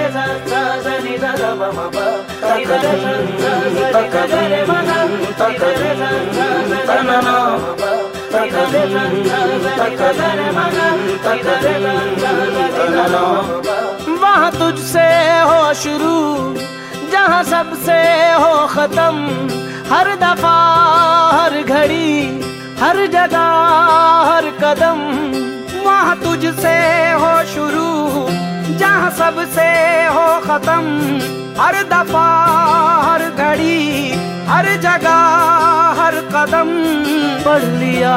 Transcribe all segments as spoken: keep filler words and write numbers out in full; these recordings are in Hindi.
सा सा सा नि सा सा प म प रि ग रे सा सा सा नि ग ग रे म ग रि ग रे सा सा सा नि ग ग म प रि ग रे सा सा सा नि ग ग रे म ग रि ग रे सा सा सा नि ग ग म प। वहाँ तुझसे हो शुरू जहाँ सबसे हो खत्म, हर दफा हर घड़ी हर जगह हर कदम। वहाँ तुझसे हो शुरू जहाँ सबसे हो खत्म, हर दफा हर घड़ी हर जगह हर कदम। पढ़ लिया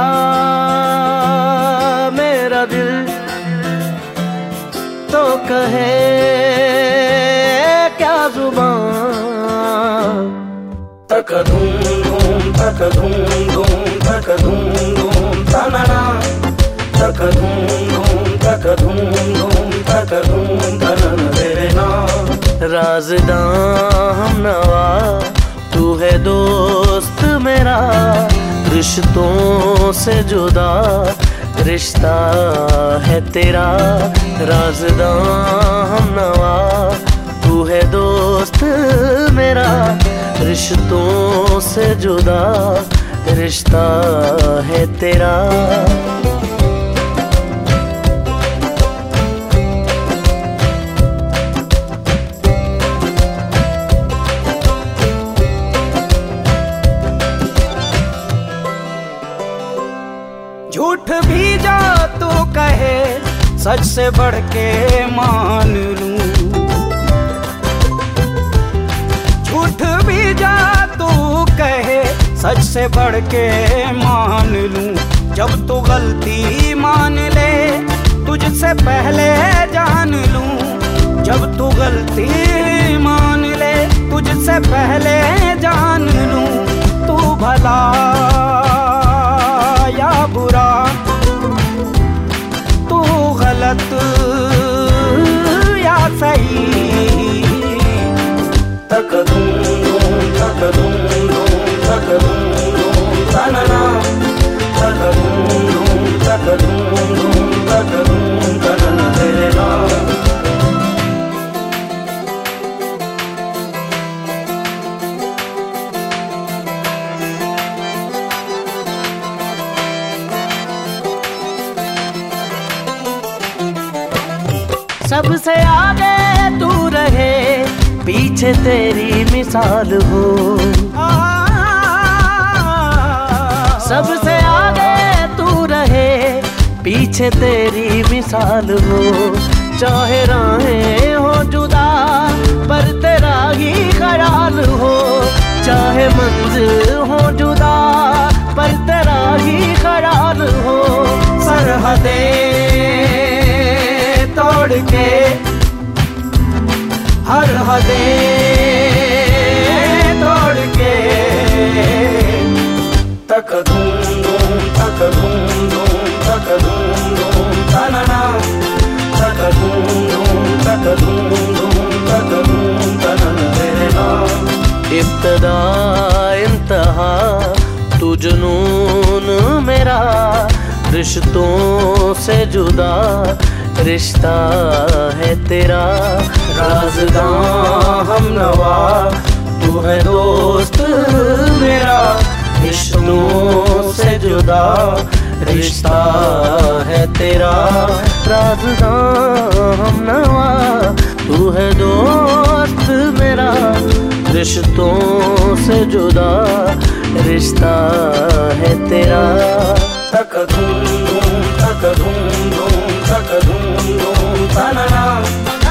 मेरा दिल तो कहे क्या जुबान। तक धूम धूम तक धूम धूम तक धूम धूम तनना, तक धूम धूम तक धूम धूम तक धूम तनना तेरे नाम। राज़दां हम नवा तू है दोस्त मेरा, रिश्तों से जुदा रिश्ता है तेरा। राज़दां हम नवा तू है दोस्त मेरा, रिश्तों से जुदा रिश्ता है तेरा। झूठ भी जो तू कहे सच से बढ़ के मान लूं, झूठ भी जो तू कहे सच से बढ़ के मान लूं। जब तू गलती मान ले तुझसे पहले जान लूं, जब तू गलती मान ले तुझसे पहले जान लूं। तू भला या बुरा, तू गलत या सही, तक धूम धूम तक धूम धूम तक धूम धूम तनना, तक धूम धूम तक धूम धूम तक धूम तनना तेरे नाम। सबसे आगे तू रहे पीछे तेरी मिसाल हो, सबसे आगे तू रहे पीछे तेरी मिसाल हो। चाहे राहें हो जुदा पर तेरा ही ख्याल हो, चाहे मंजिल हो जुदा पर तेरा ही ख्याल हो। सरहदें तोड़ के हर हदें तोड़ के, तक धूम धूम तक धूम धूम तक धूम धूम तनना, तक धूम धूम तक धूम धूम तक धूम तनना तेरे नाम। इब्तदा इंतहा तू जुनून मेरा, रिश्तों से जुदा रिश्ता है तेरा। राज़दां हम नवा तू है दोस्त मेरा, रिश्तों से जुदा रिश्ता है तेरा। राज़दां हम नवा तू है दोस्त मेरा, रिश्तों से जुदा रिश्ता है तेरा। तक धूम धूम तक धूम धूम तक धूम धूम तनना।